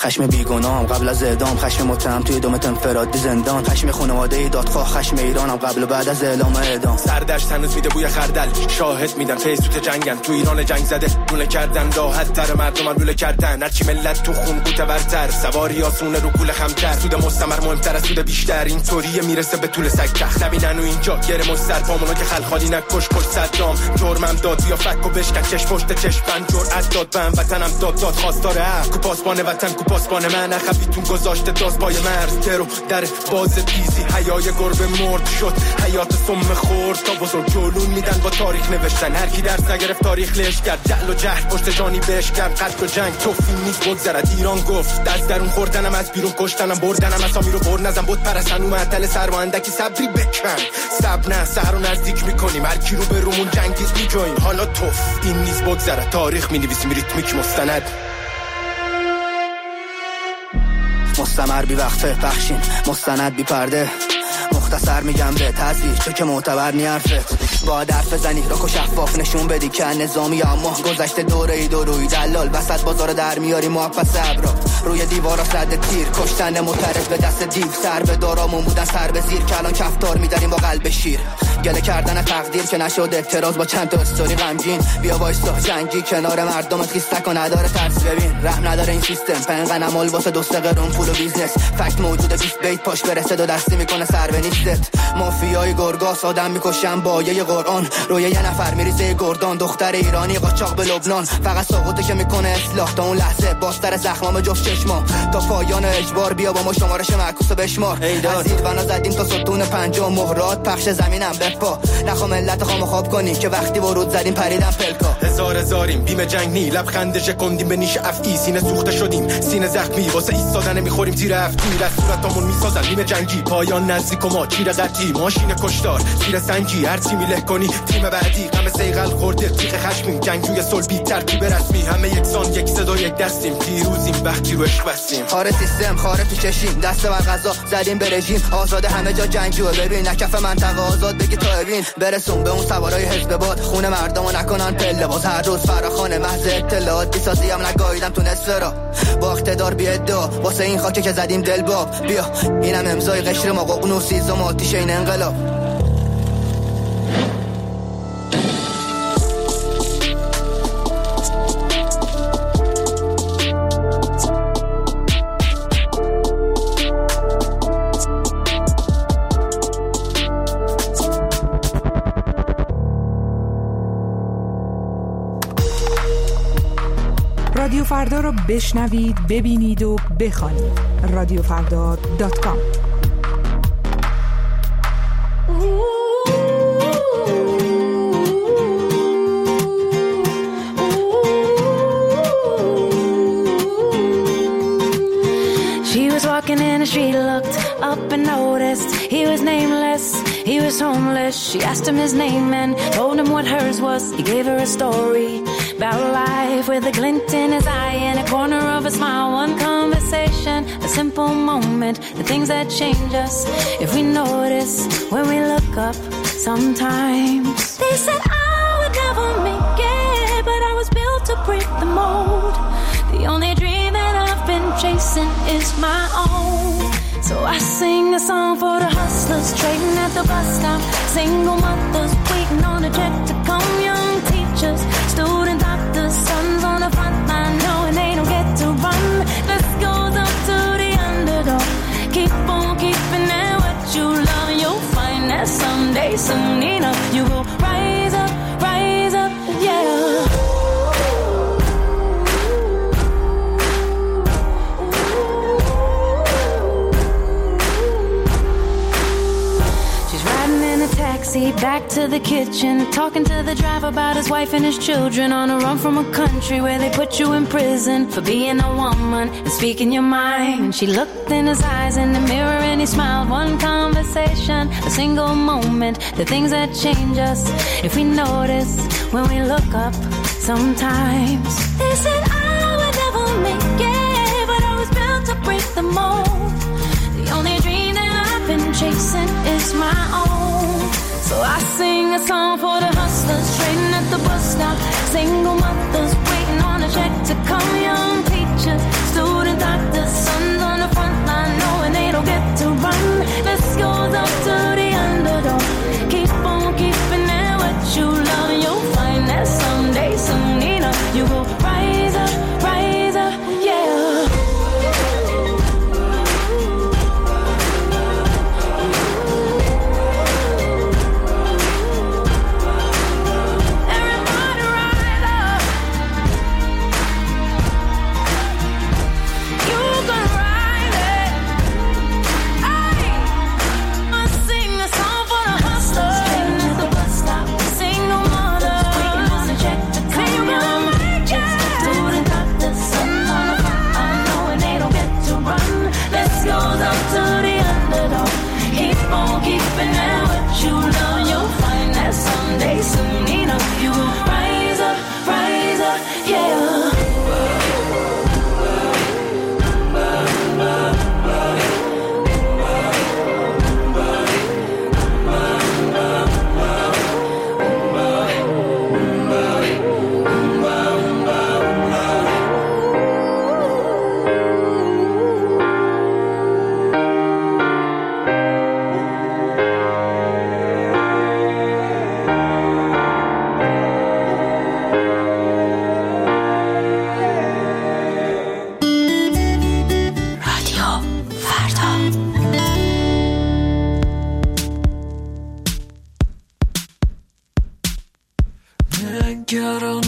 خشم بیگناهم قبل از اعدام، خشم متهم توی دومت انفرادی زندان، خشم خانواده دادخواه، خشم ایرانم قبل و بعد از اعلام اعدام. سردش هنوز میده بوی خردل، شاهد میدن فیسبوک جنگن، تو ایران جنگ زده لوله کردن، راحت تر مردم لوله کردن، هرچی ملت تو خون قوته ورتر، سواری آسونه رو کوله خمتر، سود مستمر مهمتر از سود بیشتر، این طوریه میرسه به طول سگتخ، نبینن و اینجا گره مستر پامونو که خلخالی نکش کش صدام، جرمم داد بیا فک و بشکن چش پشت چشمن، جرأت داد بهم وطنم داد خواستار حق، کوپاسبان وطن کوپاسبان من، خفیتون گذاشته داز پای مرز، درو در باز تیزی، حیای گربه مرد شد، حیات سم خورد، تا بزرگ جلون میدن با تاریخ نوشتن، هر کی درس نگرفت تاریخ لش کرد، جهل و جهل پشت جانی بهش کرد، قتل و جنگ توفی نیست بگذرد، ایران گفت از درون خوردنم از بیرون کشتنم، بردنم اسامی رو برد نزن، بود پرستن و معطل سر و اندکی صبری بکن، صبر نه سحر رو نزدیک میکنیم، هر کی رو به رومون جنگیز میجویم، حالا توف این نیست بگذرد، تاریخ مینویسیم ریتمیک مستند. مستمر بی وقفه بخشین، مستند بی پرده، مختصر میگم به تزیح چه که معتبر نی حرفت، باید حرف زنی را که شفاف نشون بدی که نظامی، اما گذشته دوره ای دو روی دلال وسط بازار در میاری محبت صبرا، روی دیوارا صد تیر کشتن معترض به دست دیو، سر به دارامون بودن سر به زیر، که الان کفتار میداریم با قلب شیر، گله کردن تقدیر که نشد اعتراض با چند تا استوری غمگین، بیا وایسا جنگی کنار مردم خیستک و نداره ترس، ببین رحم نداره این سیستم، پنقن عمل واسه دوست قرون پول و بیزنس، فکت موجوده 20 بیت پاش برسه دو دستی میکنه سر به نیستت، مافیای گرگاس آدم میکشن با یه قرآن، روی یه نفر میریزه گردان، دختر ایرانی قاچاق به لبنان، فقط ساقوته که میکنه اصلاح، تا اون لحظه باستر زخمام جفت چشما، تا پایان اجبار بیا با ما شمارش معکوسو بشمار، از زیر بنا زدیم تا ستون پنجم، مهرات پخش زمینم بپا، نخوا ملت خامو خواب کنی که وقتی ورود زدیم پریدم پلکا، هزاریم بیم جنگ نی، لبخند شکندیم به نیش افعی، سینه سوخته شدیم سینه زخمی، واسه ایستادن میخوریم تیر افتی، از صورتامون میسازن بیم جنگی، پایان نزدیک و ما چیر قطعی، ماشین کشتار زیر سنگی، هر چی میله کنی تیم بعدی، غم سیغل خورده تیغ خشمیم، جنگجوی صلبی ترتیب رسمی، همه یکسان یک صدا یک دستیم، پیروزیم وقتی رو عشق بستیم، خاره سیستم خاره تو چشیم، دست بر قضا زدیم به رژیم، آزاد همه جا جنگجوه، ببین نکف منطقه آزاد بگی تا ببین، برسون به اون سوارای حزب باد، خونه مردمو نکنن پله باز، هر روز فراخونه محض اطلاعات بیسازی هم نگاهیدم تو نصف را، با اقتدار بی ادعا واسه این خاکه که زدیم دل باب، بیا اینم امضای قشر ما ققنوسی زم آتیش این انقلاب. رادیو فردا رو بشنوید، ببینید و بخوانید. رادیوفردا.com. She was walking in the street, looked up and noticed he was nameless, he was homeless. She asked him his name and told him what hers was. He gave her a story about life with a glint in his eye and a corner of a smile. One conversation, a simple moment, the things that change us if we notice when we look up sometimes. They said I would never make it, but I was built to break the mold. The only dream that I've been chasing is my own. So I sing a song for the hustlers trading at the bus stop, single mothers waiting on a check to come, young teachers, student doctors, sons on the front line knowing they don't get to run. This goes up to the underdog. Keep on keeping it what you love, and you'll find that someday, soon enough, you will rise up, yeah. Taxi back to the kitchen, talking to the driver about his wife and his children, on a run from a country where they put you in prison for being a woman and speaking your mind. She looked in his eyes in the mirror and he smiled. One conversation, a single moment, the things that change us if we notice when we look up sometimes. They said I would never make it, but I was built to break the mold. The only dream that I've been chasing is my own. So I sing a song for the hustlers trading at the bus stop, single mothers waiting on a check to come, young teachers, student doctors,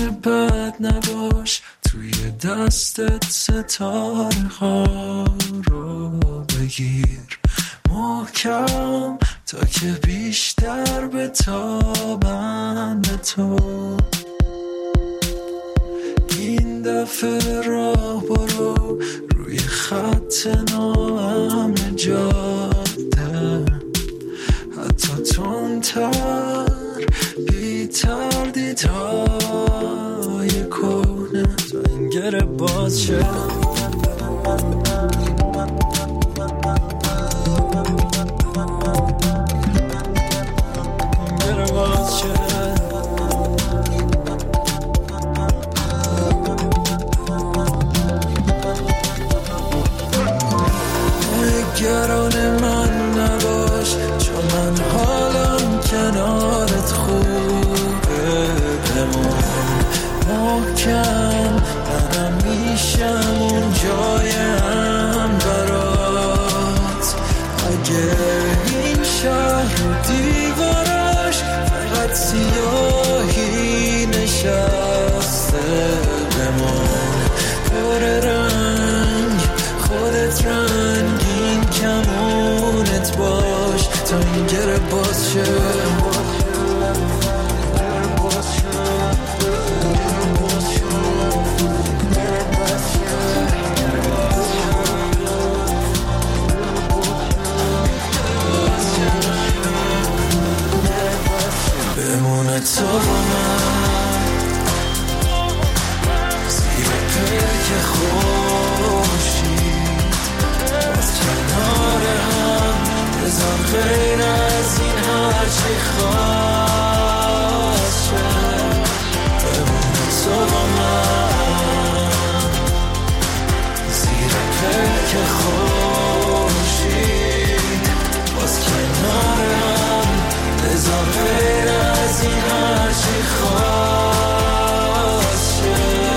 بد نباش، توی دستت ستاره ها رو بگیر محکم تا که بیشتر بتابن به تو. این دفعه راه برو روی خط ناامن جاده، حتی تندتر بی تردیدهای کهنه تا این گره باز شه. نگران من نباش، چون من حالم کنارت خوبه. بمون محکم، منم میشم اون جایم برات. اگه این شهر و دیوارش فقط سیاهی نشسته، بمون پر رنگ، خودت رنگین کمونت باش تا این گره باز شه. بمونه تو با من زیر پلک خورشید، باز کنار هم بذار غیر از این هرچی خواست شه. بمونه تو با من زیر پلک خورشید، باز کنار هم بذار غیر از این هرچی خواست شه.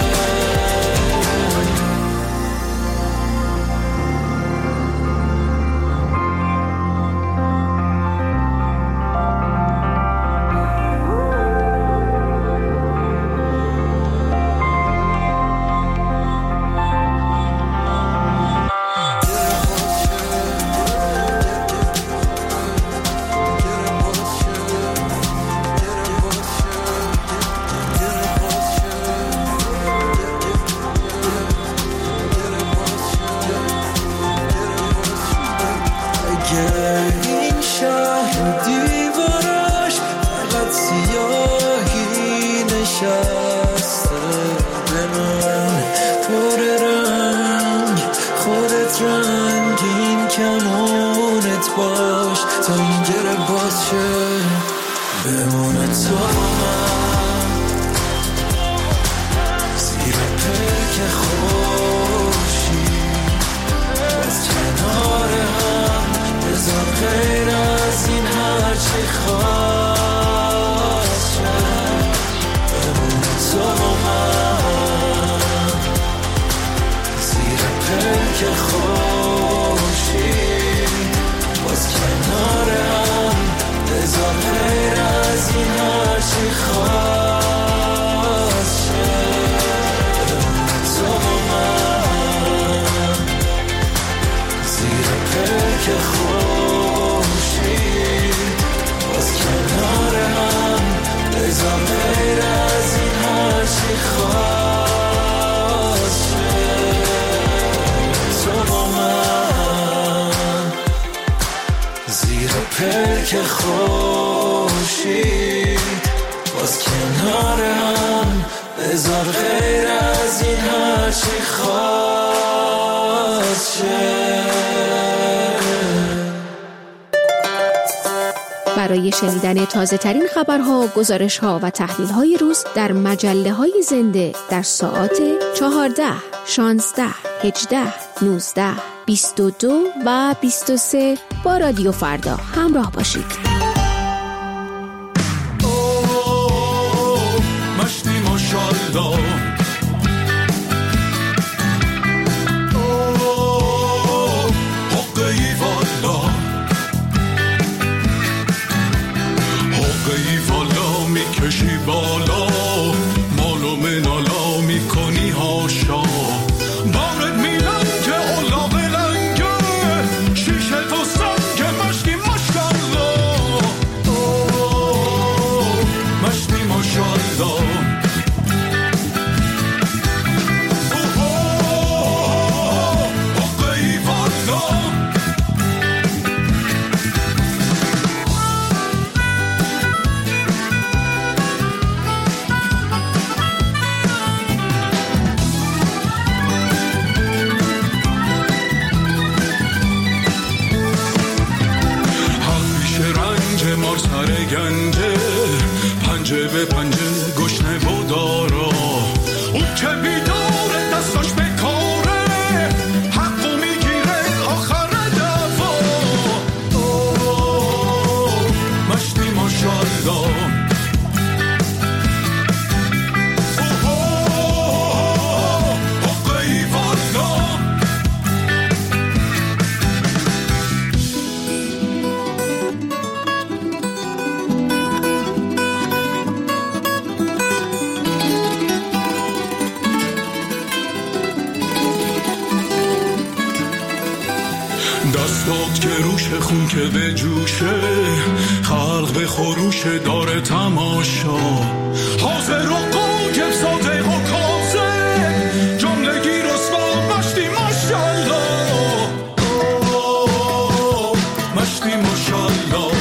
این شهر و دیوارش فقط سیاهی نشسته، به من پر رنگ، خودت رنگین کمونت باش تا این گره باز شه. بمونه تو من زیر پلک خورشید، باز کنار هم بذار غیر از این هرچی خواست شه. بمونه تو من زیر پلک خورشید، باز کنار هم بذار غیر از این هرچی خواست شه. بمونه تو من زیر پلک خورشید، باز کنار هم بذار غیر از این هرچی خواست شه. تو با من زیر پلک خورشید، باز کنار هم بذار غیر از این هرچی خواست شه. برای شنیدن تازه ترین خبرها، گزارش‌ها و تحلیل‌های روز در مجله‌های زنده در ساعات 14، 16، 18، 19، 22 و 23 با رادیو فردا همراه باشید. مشتی ماشالله حقی والا، حقی والا میکشی بالا، مالو که بیداره دستاش به کاره حقو میگیره آخر دفا مشتی ماشالله دستات که روش خون که به جوشه خلق به خروش داره تماشا حاضر و قایم صادق و کاذب جملگی رسوا مشتی ماشالله مشتی ماشالله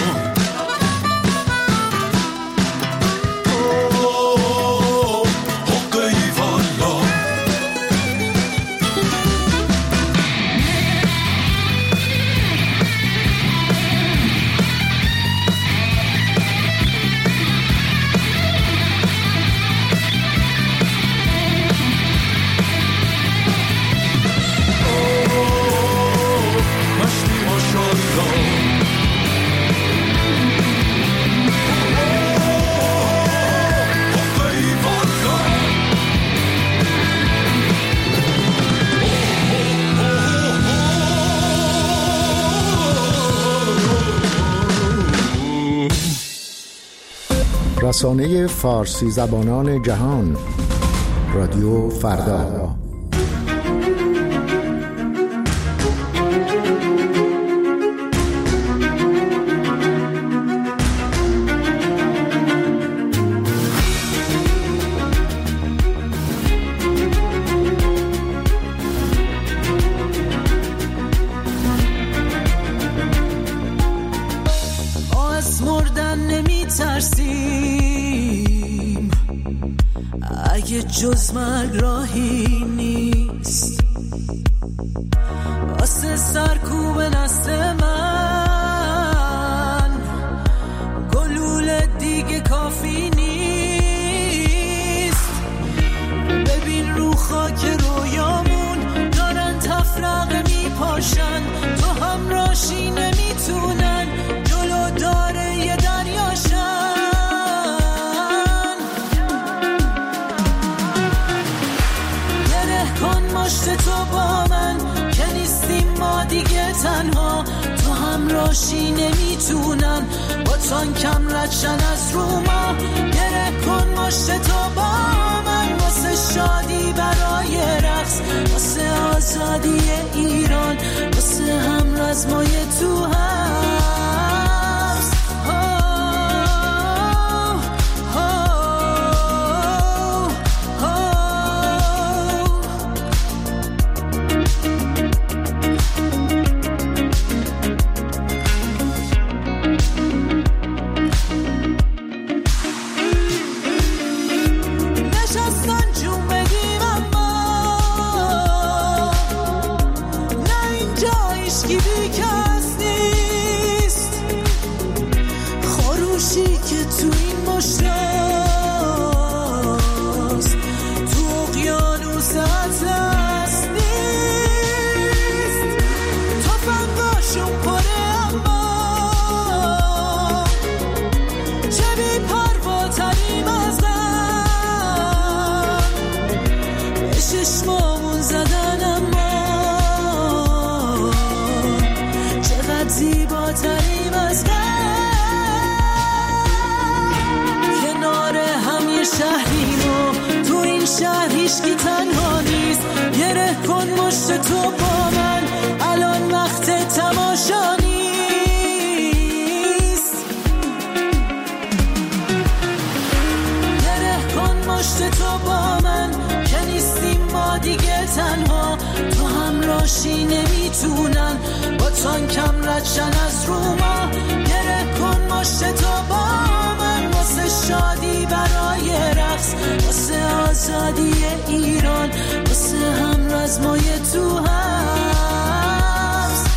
رسانه فارسی زبانان جهان رادیو فردا. از مردن نمی ترسیم اگه جز مرگ راهی نیست واسه سرکوب نسل من گلوله دیگه کافی نیست ببین رو خاک رویامون دارن تفرقه میپاشن تو همراشی نمیتونن جلو داره یه دریاشن گره کن مشت تو با من که نیستیم ما دیگه تنها تو همراشی نمیتونن با تانکم ردشن از رو ما گره کن مشت تو با من واسه شادی برای رقص واسه آزادی ایران واسه هم رزمای تو هست نشستن جون بگیم اما نه اینجا ایشکی بیکس نیست خروشی که تو این مشتاست تو اقیانوس اطلس نیست تفنگاشون پره اما چه بی پرواتریم ازم به چشمامون زدن اما چقدر زیباتریم از کنار هم یه شهریم و تو این شهر هیچکی تنها نیست گره کن مشت تو با من الان وقت تماشا نیست گره کن مشت تو با من که نیستیم ما دیگه تنها تو همراشی نمیتونن با تانکم ردشن از رو ما گره کن مشت تو با من واسه شادی برای رقص واسه آزادی ایران واسه هم رزمای تو هست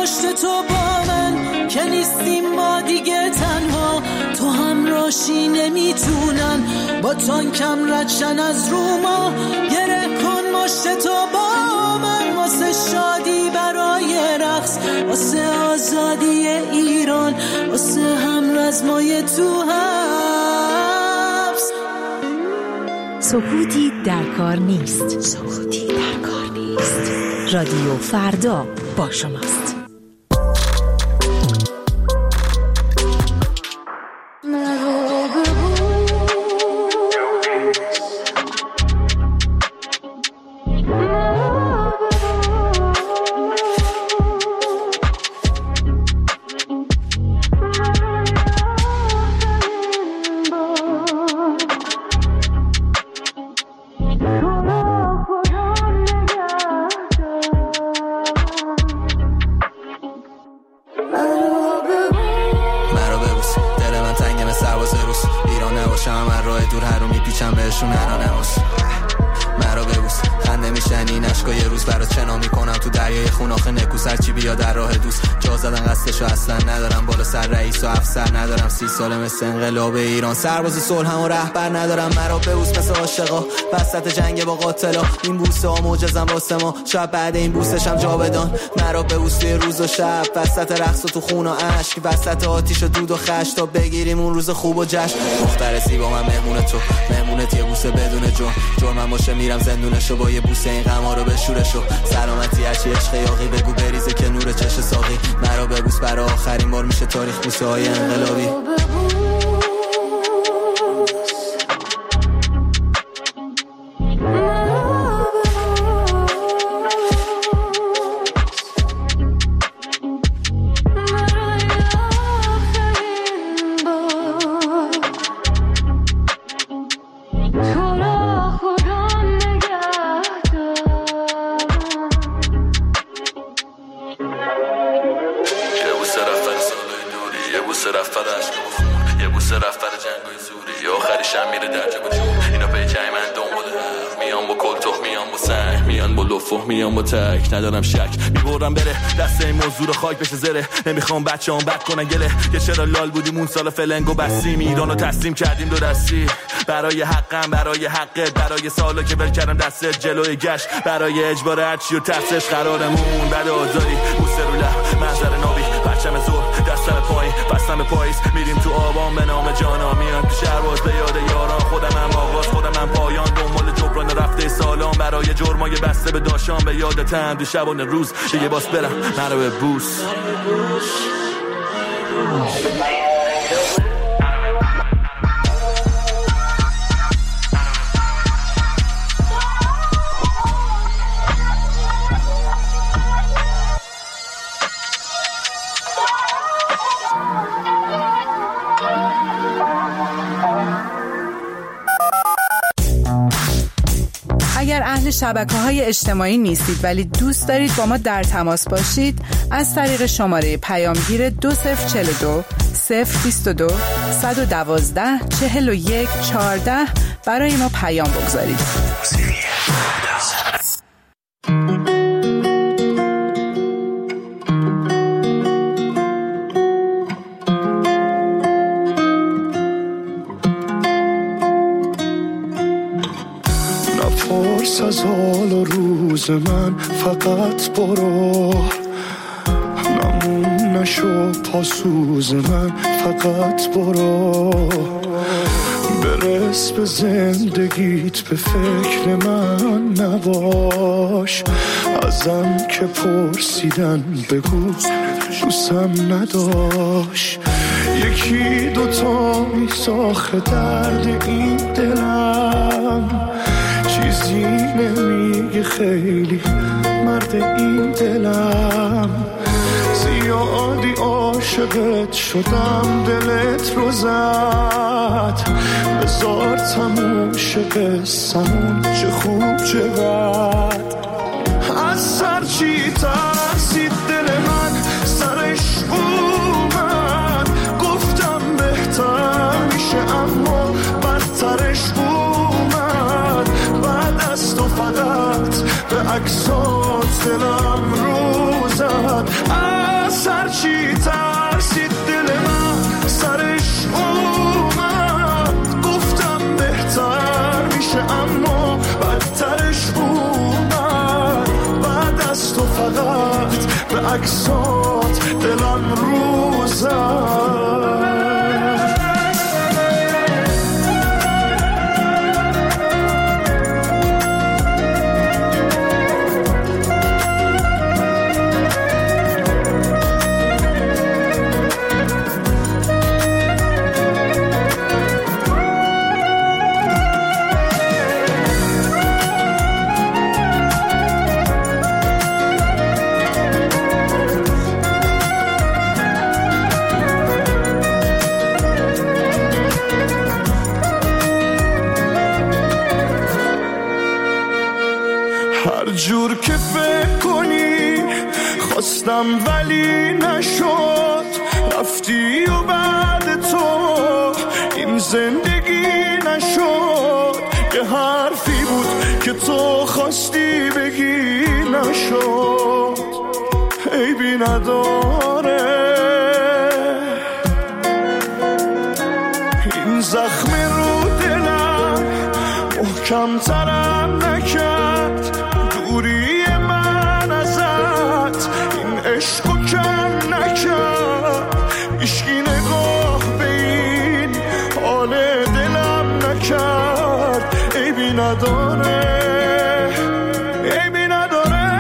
مشت تو با من که نیستیم ما دیگه تنها، تو همراشی نمیتونن با تانکم ردشن از رو ما. گره کن مشت تو با من واسه شادی برای رقص، واسه آزادی ایران، واسه هم رزمای تو حبس. سکوتی در کار نیست. سکوتی در کار نیست. رادیو فردا با شماست. سال مثل انقلاب ایران سرباز صلح هم و رهبر ندارم، مرا ببوس مثل عاشقا وسط جنگ با قاتلا. این بوسه ها معجزن واسه ما، شاید بعد این بوسشم جاودان. مرا ببوس توی روز و شب، وسط رقص و تو خون و اشک، وسط آتیش و دود و خشت، تا بگیریم اون روز خوب و جشن. دختر زیبا من مهمون تو، مهمونت یه بوسه بدون جرمم باشه میرم زندونشو، با یه بوسه این غما رو بشورشو. سلامتی هرچی عشق یاقی بگو بریزه که نور چش ساقی. مرا ببوس برای آخرین بار میشه تاریخ بوسه های انقلابی. میام با تک ندارم شک، میبرم بره دست این موضوع رو خاک بشه زره. نمیخوام بچه هم بد کنن گله، یه چرا لال بودیم اون سال فلنگو بستیم، ایران رو تسلیم کردیم دو دستی. برای حقم، برای حقت، برای سالا که ول کردم دستت جلوی گشت، برای اجبار هرچی و ترسش قرارمون بعد آزادی. بوسه رو لب منظر نابی، پرچم زور دستم پایین بستم به پاییز، میریم تو آبان به نام جانا، میان تو شهرباز به یاد یاران. خودم هم آغاز خودم هم پایان، دنبال جبران رفته سالان، برای جرمای بسته به داشان به یادتم دو شبانه روز. یه باس برم مرا به بوس. اگر اهل شبکه‌های اجتماعی نیستید ولی دوست دارید با ما در تماس باشید، از طریق شماره پیامگیر 2042 022 112 41 14 برای ما پیام بگذارید. نپرس از حال و روز من، فقط برو. نمون نشو پاسوز من، فقط برو. برس به زندگیت، به فکر من نباش. ازم که پرسیدن بگو دوستم نداشت. یکی دوتا میساخه درد این دلم، چیزی نمیگه خیلی مرد این دلم. زیادی عاشقت شدم دلت رو زد، بذار تموم شه قصه‌مون، چه خوب چه بد. از سر چی ترسید دل من، سرش اومد. گفتم بهتر میشه اما بدترش اومد. بعد از تو فقط به عکسات دلم رو زد. به عکسات دلم رو زد. جور که فکر کنی خواستم ولی نشد، رفتی و بعد تو این زندگی نشد. یه حرفی بود که تو خواستی بگی نشد، عیبی نداره. این زخم رو دلم محکم ترم نکرد، دوری من ازت این عشقو کم نکرد. هیچکی نگاه به این حال دلم نکرد، عیبی نداره، عیبی نداره.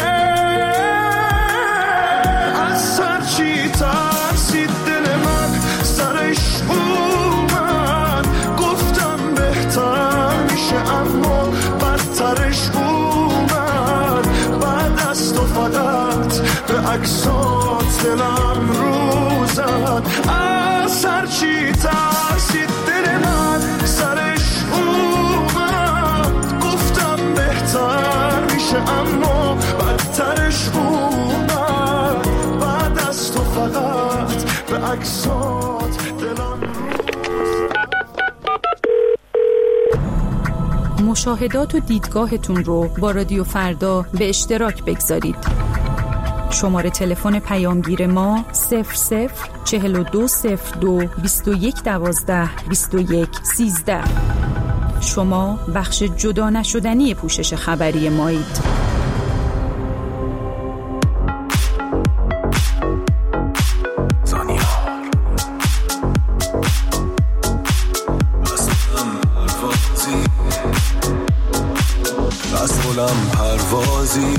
از سر چی ترسید دل من سرش اومد، گفتم بهتر میشه اما بدترش اومد. بعد از تو فقط به عکسات دلم رو زد. از هر چی ترسید دل من سرش اومد، گفتم بهتر میشه اما بدترش اومد. بعد از تو فقط به عکسات دلم رو زد. مشاهدات و دیدگاهتون رو با رادیو فردا به اشتراک بگذارید. شماره تلفن پیامگیر ما 004202 2112 2113. شما بخش جدا نشدنی پوشش خبری مایید. پروازی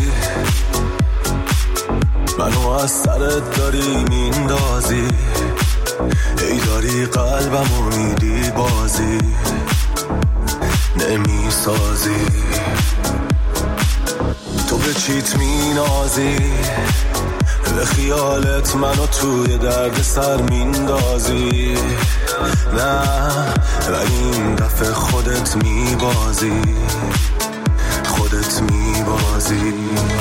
منو از سرت داری میندازی، ای داری قلبمو میدی بازی نمیسازی. تو به چیت مینازی، به خیالت منو توی درد سر میندازی. نه ولی این دفعه خودت میبازی، خودت میبازی.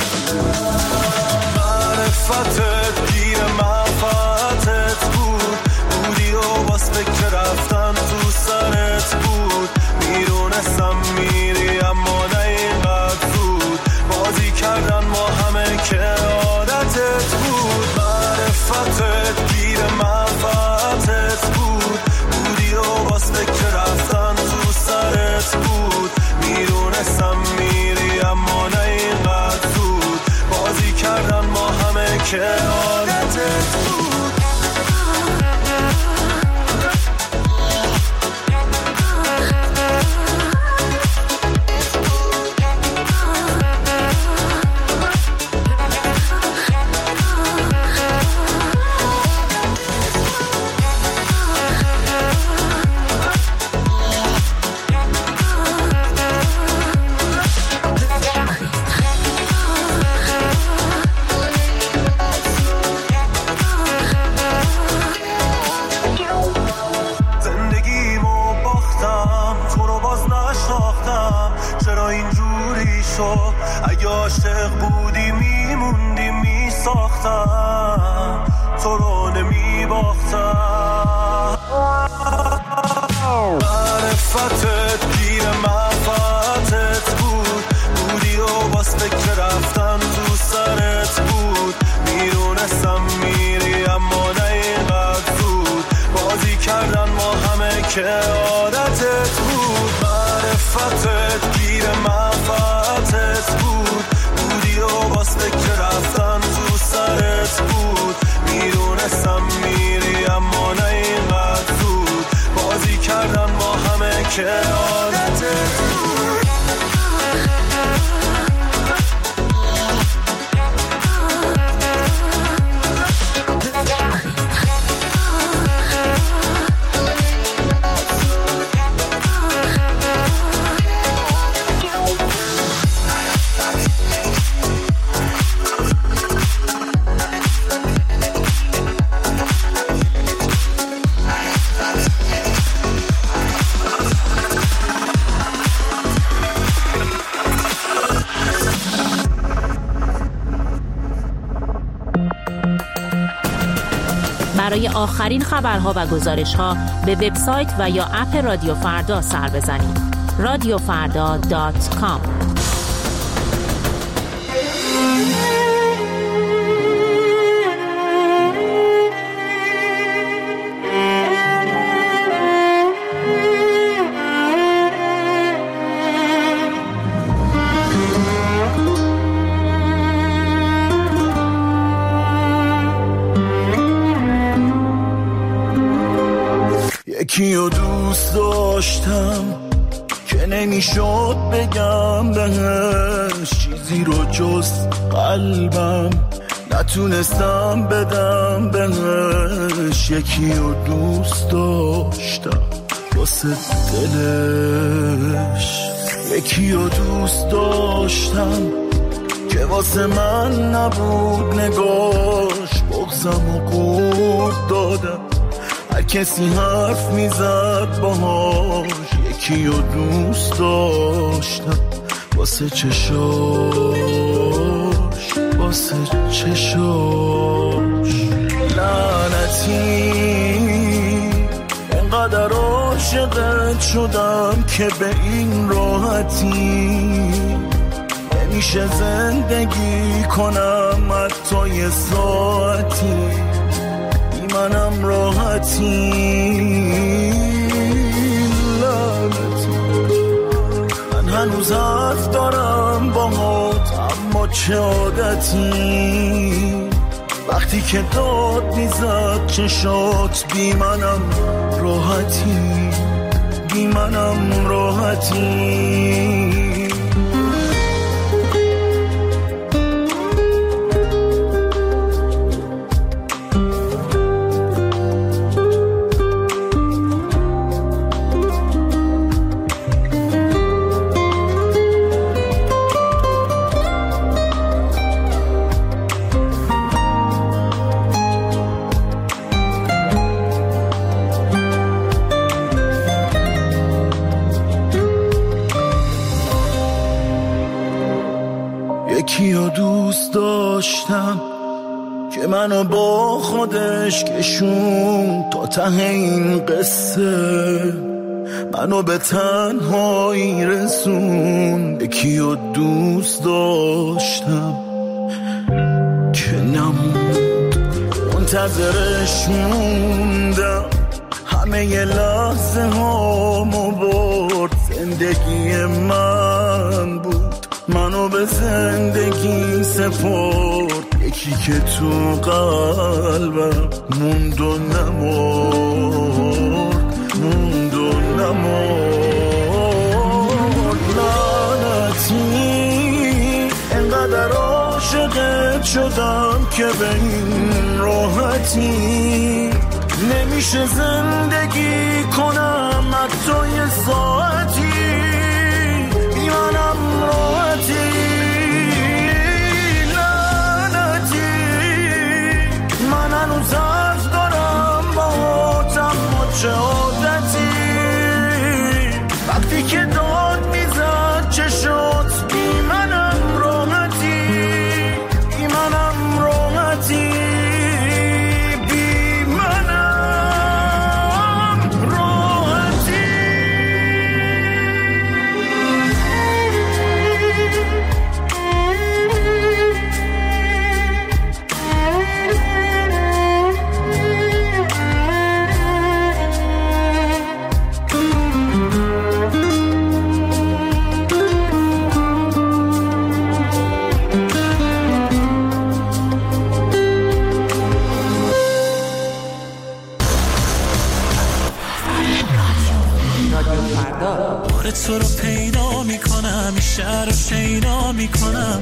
معرفتت گیر منفعتت بود، بودی و باز فکر رفتن تو سرت بود. میدونستم میری اما نه اینقدر زود، بازی کردن ما همه که عادتت بود. معرفتت گیر منفعتت بود، بودی و باز فکر رفتن تو سرت بود. میدونستم میری اما نه اینقدر زود، بازی کردن ما همه که عادتت بود. اگه عاشق بودی میموندی میساختم، تو رو نمیباختم. معرفتت گیر منفعتت بود، بودی و باز فکر رفتن تو سرت بود. میدونستم میری اما نه اینقدر زود، بازی کردن ما همه که عادتت بود. معرفتت گیر منفعتت بود، بودی و باز فکر رفتن تو سرت برای آخرین خبرها و گزارش‌ها به وبسایت و یا اپ رادیو فردا سر بزنید. radiofarda.com. یکی رو دوست داشتم که نمیشد بگم بهش چیزی رو جز قلبم، نتونستم بدم بهش. یکی رو دوست داشتم واسه دلش، یکی رو دوست داشتم که واسه من نبود نگاش. بغضم و قورت دادم هر کسی حرف میزد باهاش. یکی رو دوست داشتم واسه چشاش، واسه چشاش. لعنتی انقدر عاشقت شدم که به این راحتی نمیشه زندگی کنم حتی یه ساعتی. منم راحتی لعنتی، من هنوز حرف دارم باهات اما چه عادتی. وقتی که داد میزد چشات بی منم راحتی، بی منم راحتی. یکی رو دوست داشتم که منو با خودش کشون تا ته این قصه، منو به تنهایی رسون. یکی رو دوست داشتم که نموند، منتظرش موندم، همه ی لحظه هامو برد. زندگی من بود، منو به زندگی سپرد. یکی که تو قلبم موند و نمرد، موند و نمرد. لعنتی انقدر عاشقت شدم که به این راحتی نمیشه زندگی کنم حتی یه ساعتی. بی منم راحتی لعنتی، من هنوز حرف دارم باهاتم و چه عادتی. وقتی که داد میزد چشات بی منم راحتی، بی منم راحتی. تو رو پیدا میکنم، این شهر رو شیدا میکنم.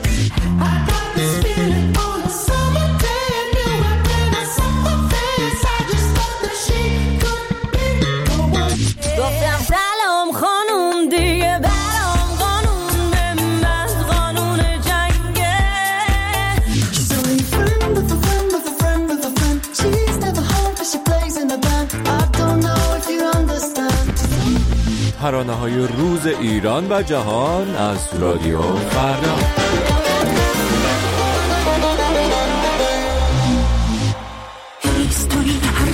گفتم سلام خانوم دیگه برام قانون به من قانون جنگه. She's only friend with a friend with a friend with a friend. She's never home but she plays in the band. I don't know if you understand. ترانه‌های روز ایران و جهان از رادیو فردا. هیستوری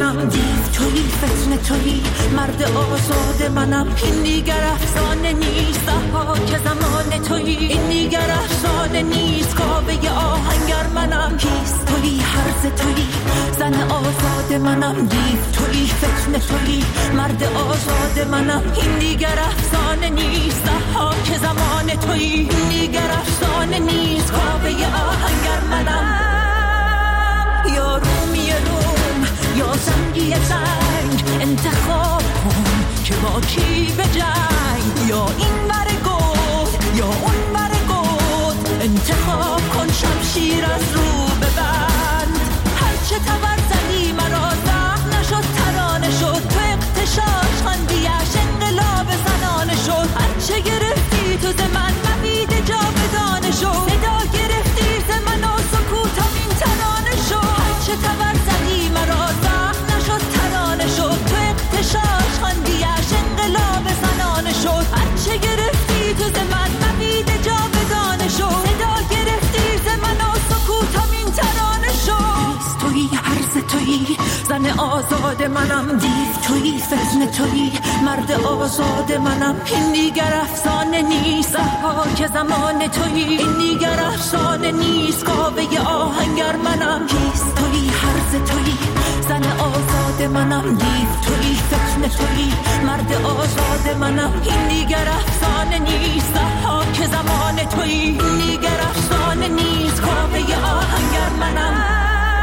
منم، دیو تویی، فتنه تویی، مرد آزاد منم. این دیگر افسانه نیست، که زمان تویی. این دیگر افسانه نیست، کاوه آهنگر منم. کیست تویی، هرز تویی، زن آزاد منم. دیو تویی، فتنه تویی، مرد آزاد منم. این دیگر افسانه نیست، که زمان تویی. این دیگر افسانه نیست، کاوه آهنگر منم. یا رومی روم یا زنگی زنگ، انتخاب کن که با کی به جنگ. یا این ور گفت یا اون ور گفت، انتخاب کن شمشیر از رو ببند. هرچه تبر زدی مرا زخم نشد، ترانه شد. تو اغتشاش خواندیش انقلاب زنانه شد. هرچه گرفتی تو ز من مبید جاودانه شد. صدا گرفتی ز من و سکوتم این ترانه شد. هرچه تبر زدی مرا زخم نشد، ترانه شد. تو اغتشاش خواندیش انقلاب زنانه شد. هرچه گرفتی تو ز من مبید جاودانه شد. صدا گرفتی ز من و سکوتم این ترانه شد. تویی، هرز تویی، زن آزاد منم. دیو تویی، فتنه تویی، مرد آزاد منم. این دیگر افسانه نیست، که زمان تویی. این دیگر افسانه نیست، کاوه آهنگر منم. کیست تویی، هرز تویی، زن آزاد منم. دیو تویی، فتنه تویی، مرد آزاد منم. این دیگر افسانه نیست، که زمان تویی. این دیگر افسانه نیست، کاوه آهنگر منم.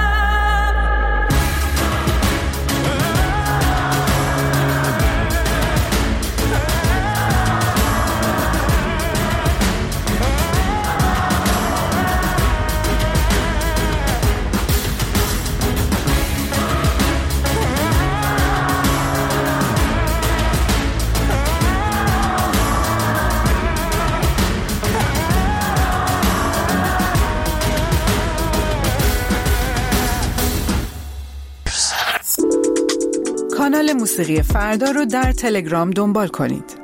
کانال موسیقی فردا رو در تلگرام دنبال کنید.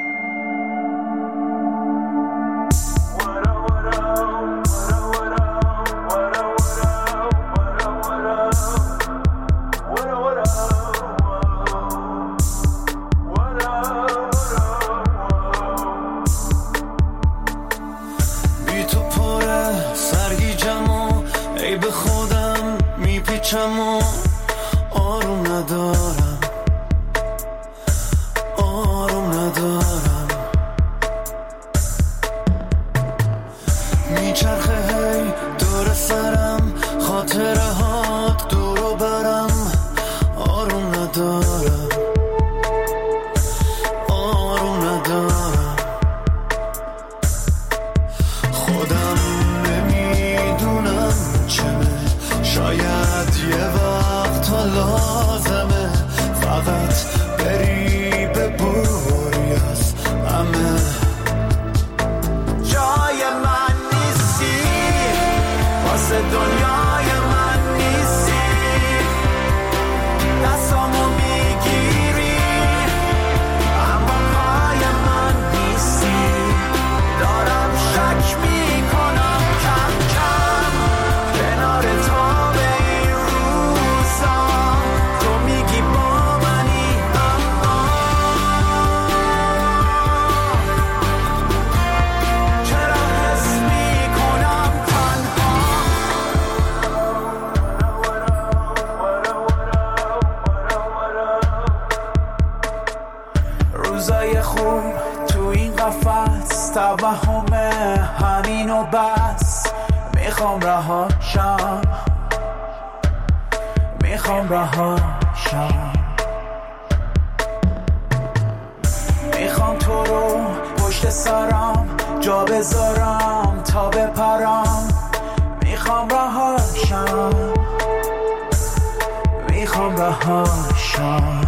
بی تو پره سرگیجم و ای به خودم میپیچم و آروم ندارم، آروم ندارم. میچرخه هی دور سرم، خاطره هات دورو برم. آروم ندارم، آروم ندارم. خودم نمیدونم چمه، شاید یه وقت لازمه فقط بری ببوری از همه. جای من نیستی، واسه دنیای من نیستی. دستامو میگیری اما پای من نیستی. دارم شک میکنم کم کم کنار تو به این روزا. تو میگی با منی اما چرا حس میکنم تنها. روزای خوب تو این قفس، توهمه همین و بس. میخوام رهاشم، میخوام رهاشم. میخوام تو رو پشت سرم جا بذارم تا بپرم. میخوام رهاشم، میخوام رهاشم.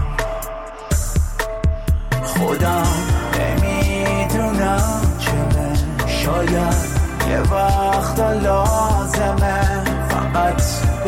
خودم نمیدونم چمه، شاید یه وقت لازمه فقط